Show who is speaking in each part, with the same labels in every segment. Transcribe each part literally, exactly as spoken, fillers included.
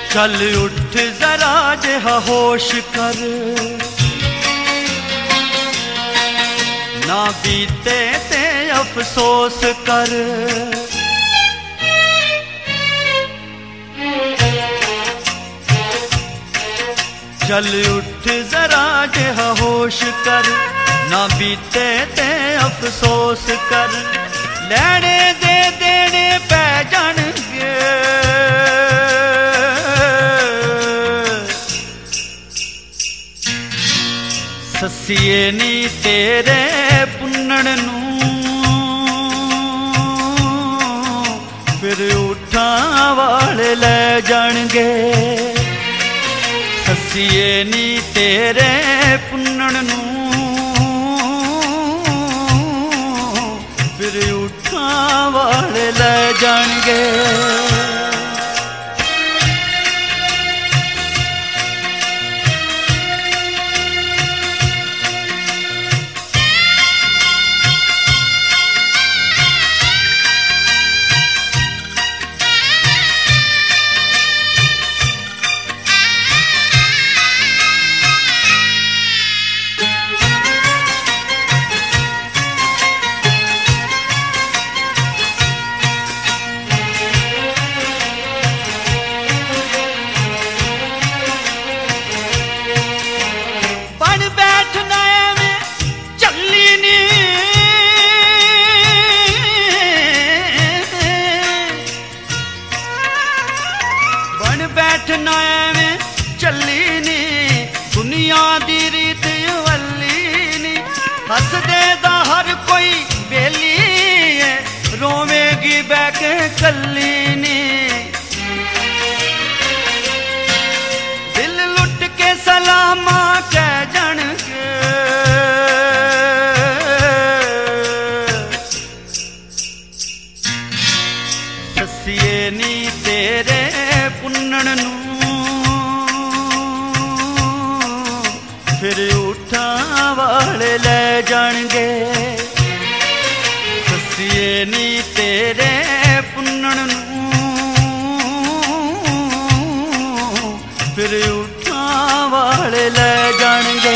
Speaker 1: चल उठ जरा जिहा होश कर, ना बीते ते अफसोस कर। चल उठ जरा जिहा होश कर, ना बीते ते अफसोस कर। लैने दे देने पै जाणगे, सस्सीए नी तेरे पुन्नण नूं, फिर ऊठां वाले लै जाणगे। सस्सीए नी तेरे पुन्नण नूं, फिर ऊठां वाले लै जाणगे। बैठना एवें चली नी, दुनिया दी रीत वल्ली नी। हसदे दा हर कोई बेली है, रोवेगी बैके कल्ली नी। दिल लुट के सलामा कह जाणगे, सस्सीए नी तेरे पुन्नण नूं, फिर ऊठां वाले लै जाणगे। सस्सीए नी तेरे पुन्नण नूं, फिर ऊठां वाले लै जाणगे।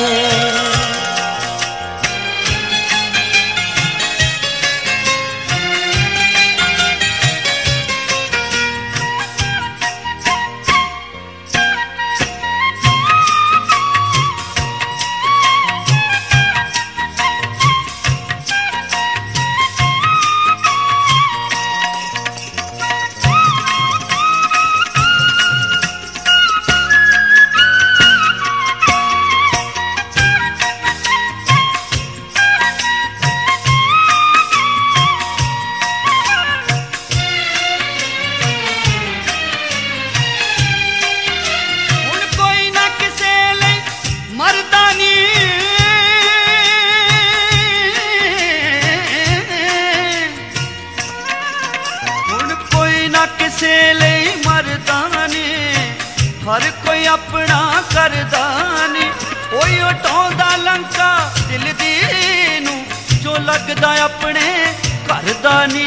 Speaker 1: किसे लई मरदा नी, हर कोई अपना करदा नी। कोई उठाउंदा लंका दिल दी नूं, जो लगदा अपने घर दा नी।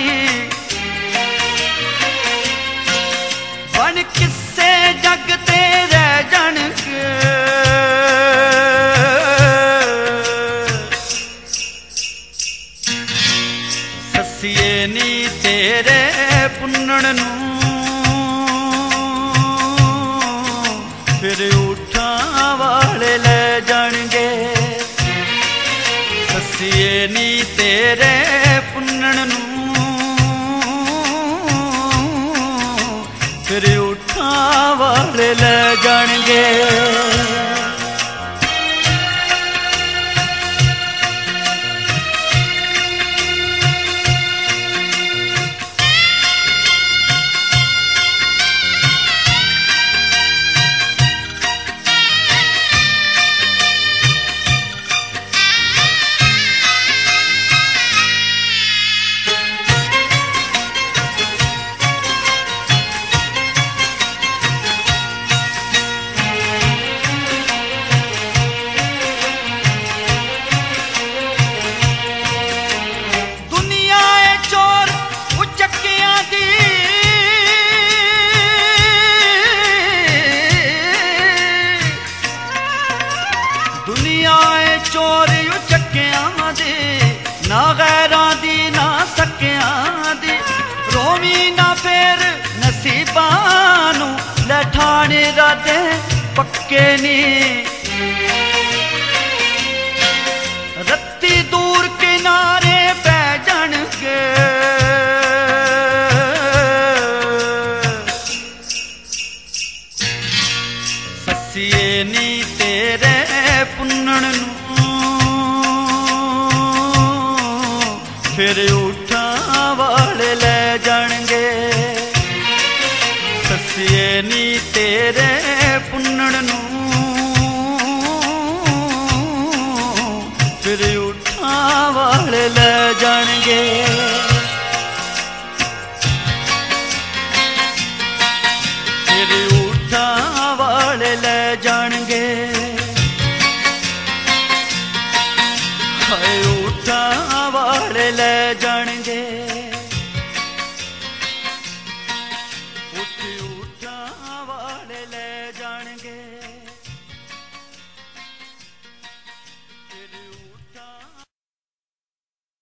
Speaker 1: बन किस्से जग ते रह जाणगे, सस्सीए नी तेरे पुन्नण नूं, फिर ऊठां वाले लै जाणगे। सस्सीए नी तेरे पुन्नण नूं, फिर ऊठां वाले लै जाणगे। ਹੋਵੀ ਨਾ ਫੇਰ ਨਸੀਬਾਂ ਨੂੰ ਲੈ ਠਾਣੇ ਰਾਦੇ ਪੱਕੇ ਨੀ